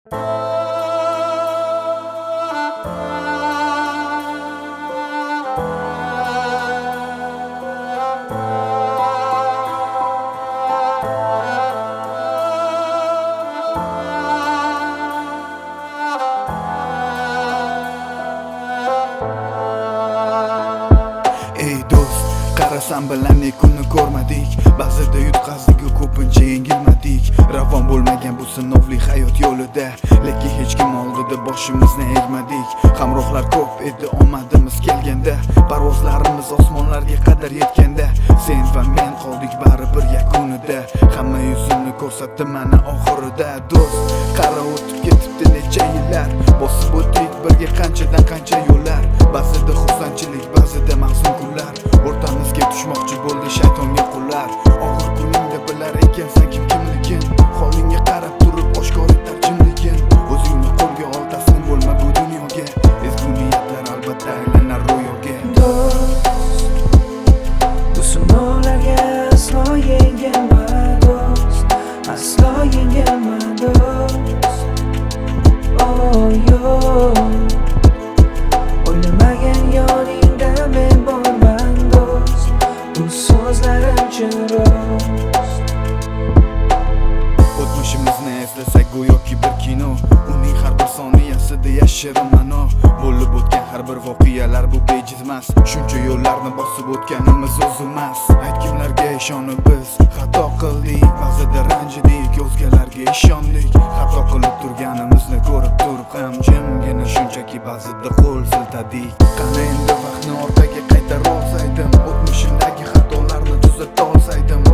Ey do'st, qarasam bilan kunni ko'rmadik. Ba'zida yutqazdik-ku ko'pincha yengilmadik. Ravon bo'lmagan bu sinovli hayot yo'lida, lekin hech kim oldida boshimizni egmadik. Hamrohlar ko'p edi omadimiz kelganda, parvozlarimiz osmonlarga qadar yetganda, sen va men qoldik baribir yakunida. Hamma yuzini ko'rsatdi mana oxirida. Do'st, qara o'tib ketibdi necha yillar, bosib o'tdik birga qanchadan qancha yo'llar. Ba'zida xursandchilik, ba'zida mahzun kunlar, o'rtamizga tushmoqchi bo'ldi shaytonga qullar. Og'ir kuningda bilar ekansan kimligin, holingga qarab turib oshkor etar jimligin. O'zingni qo'lga ol, taslim bo'lma bu dunyoga, ezgu niyatlar albatta aylanar ro'yoga. Do'st, bu sinovlarga aslo yengilma do'st, aslo yengilma do'st. Oh yo'q, o'ylamagan yoningda men borman do'st, bu so'zlarim chin rost. O'tmishimizni eslasak go'yoki bir kino, uning har bir soniyasida yashirin ma'no. Bo'lib o'tgan har bir voqealar bu bejizmas, shuncha yo'llarni bosib o'tganimiz o'zimiz. Aytganlarga ishonib biz xato qildik, ba'zida ranjidik, o'zgalarga ishondik. Xato qilib turganimizni ko'rib turib ham jimgina shunchaki ba'zida qo'l siltadik. Qani endi vaqtni orqaga qaytara olsaydim, o'tmishimdagi xatolarni tuzata olsaydim,